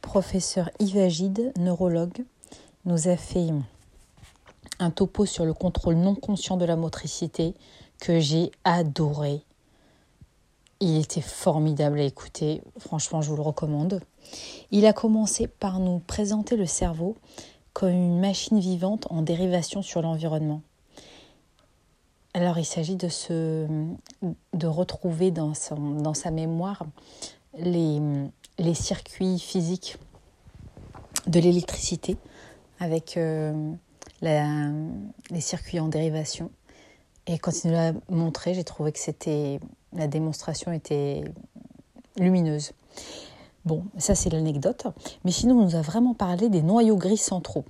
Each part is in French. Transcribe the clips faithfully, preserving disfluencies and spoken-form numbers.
professeur Yves Agide, neurologue, nous a fait un topo sur le contrôle non conscient de la motricité que j'ai adoré. Il était formidable à écouter, franchement je vous le recommande. Il a commencé par nous présenter le cerveau comme une machine vivante en dérivation sur l'environnement. Alors il s'agit de, se, de retrouver dans, son, dans sa mémoire les, les circuits physiques de l'électricité avec euh, la, les circuits en dérivation. Et quand il nous l'a montré, j'ai trouvé que c'était, la démonstration était lumineuse. Bon, ça c'est l'anecdote. Mais sinon, on nous a vraiment parlé des noyaux gris centraux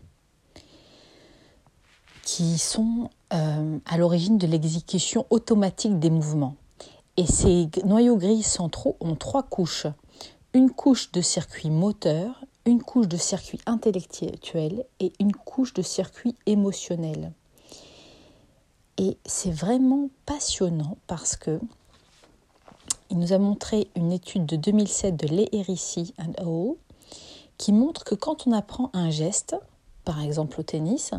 qui sont euh, à l'origine de l'exécution automatique des mouvements. Et ces noyaux gris centraux ont trois couches. Une couche de circuit moteur, une couche de circuit intellectuel et une couche de circuit émotionnel. Et c'est vraiment passionnant parce que il nous a montré une étude de deux mille sept de Leherisi et al. Qui montre que quand on apprend un geste, par exemple au tennis,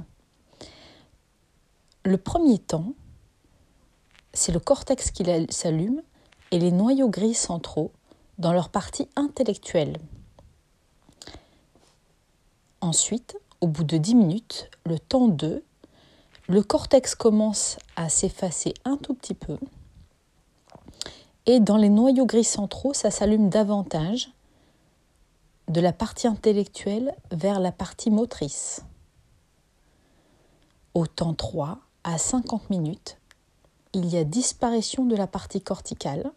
le premier temps, c'est le cortex qui s'allume et les noyaux gris centraux dans leur partie intellectuelle. Ensuite, au bout de dix minutes, le temps deux, le cortex commence à s'effacer un tout petit peu. Et dans les noyaux gris centraux, ça s'allume davantage de la partie intellectuelle vers la partie motrice. Au temps trois, à cinquante minutes, il y a disparition de la partie corticale.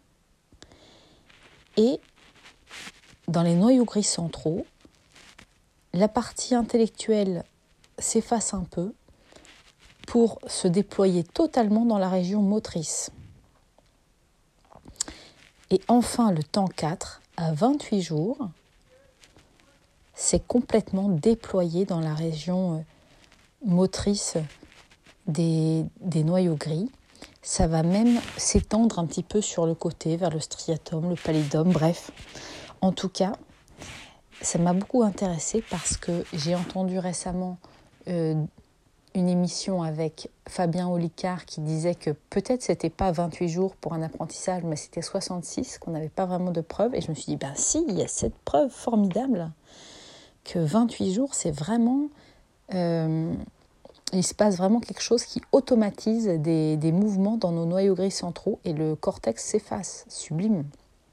Et dans les noyaux gris centraux, la partie intellectuelle s'efface un peu pour se déployer totalement dans la région motrice. Et enfin, le temps quatre, à vingt-huit jours, c'est complètement déployé dans la région motrice des, des noyaux gris. Ça va même s'étendre un petit peu sur le côté, vers le striatum, le pallidum, bref. En tout cas, ça m'a beaucoup intéressée parce que j'ai entendu récemment euh, une émission avec Fabien Olicard qui disait que peut-être c'était pas vingt-huit jours pour un apprentissage, mais c'était soixante-six, qu'on n'avait pas vraiment de preuves. Et je me suis dit, ben si, il y a cette preuve formidable que vingt-huit jours, c'est vraiment... Euh, il se passe vraiment quelque chose qui automatise des, des mouvements dans nos noyaux gris centraux et le cortex s'efface. Sublime.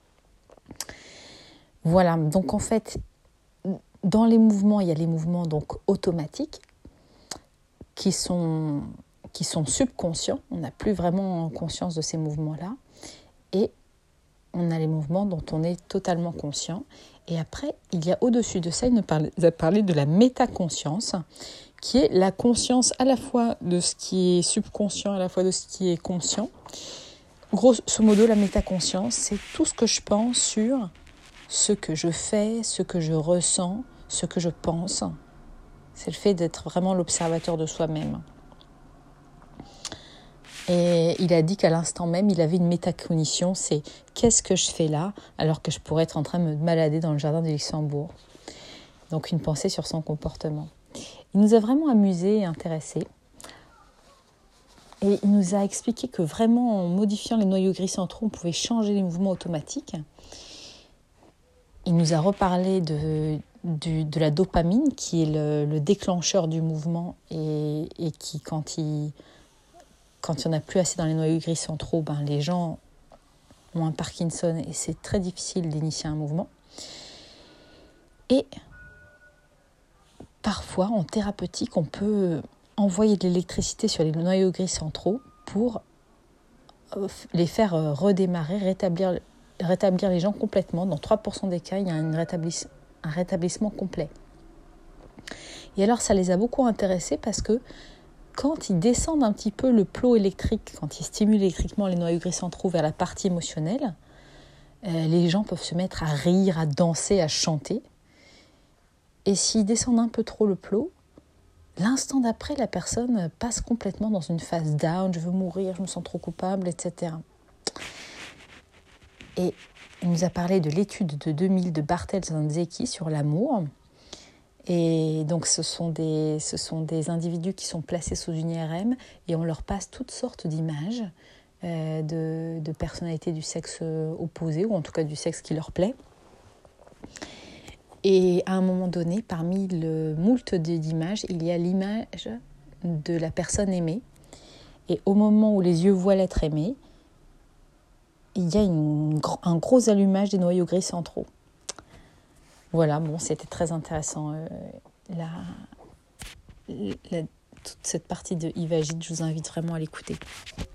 Voilà, donc en fait, dans les mouvements, il y a les mouvements donc automatiques qui sont, qui sont subconscients. On n'a plus vraiment conscience de ces mouvements-là. Et on a les mouvements dont on est totalement conscient. Et après, il y a au-dessus de ça, il nous a parlé de la métaconscience, qui est la conscience à la fois de ce qui est subconscient, à la fois de ce qui est conscient. Grosso modo, la métaconscience, c'est tout ce que je pense sur ce que je fais, ce que je ressens, ce que je pense. C'est le fait d'être vraiment l'observateur de soi-même. Et il a dit qu'à l'instant même, il avait une métacognition, c'est qu'est-ce que je fais là, alors que je pourrais être en train de me balader dans le jardin du Luxembourg. Donc une pensée sur son comportement. Il nous a vraiment amusés et intéressés. Et il nous a expliqué que vraiment, en modifiant les noyaux gris centraux, on pouvait changer les mouvements automatiques. Il nous a reparlé de, de, de la dopamine, qui est le, le déclencheur du mouvement et, et qui, quand il... Quand il n'y en a plus assez dans les noyaux gris centraux, ben les gens ont un Parkinson et c'est très difficile d'initier un mouvement. Et parfois, en thérapeutique, on peut envoyer de l'électricité sur les noyaux gris centraux pour les faire redémarrer, rétablir, rétablir les gens complètement. Dans trois pour cent des cas, il y a un rétablissement, un rétablissement complet. Et alors, ça les a beaucoup intéressés parce que quand ils descendent un petit peu le plot électrique, quand ils stimulent électriquement les noyaux gris centraux vers la partie émotionnelle, euh, les gens peuvent se mettre à rire, à danser, à chanter. Et s'ils descendent un peu trop le plot, l'instant d'après, la personne passe complètement dans une phase down, je veux mourir, je me sens trop coupable, et cetera. Et il nous a parlé de l'étude de deux mille de Bartels-Zecchi sur l'amour. Et donc ce sont, des, ce sont des individus qui sont placés sous une I R M et on leur passe toutes sortes d'images euh, de, de personnalités du sexe opposé, ou en tout cas du sexe qui leur plaît. Et à un moment donné, parmi le moult d'images, il y a l'image de la personne aimée. Et au moment où les yeux voient l'être aimé, il y a une, un gros allumage des noyaux gris centraux. Voilà, bon, c'était très intéressant. Euh, la, la, toute cette partie de Yves Agide, je vous invite vraiment à l'écouter.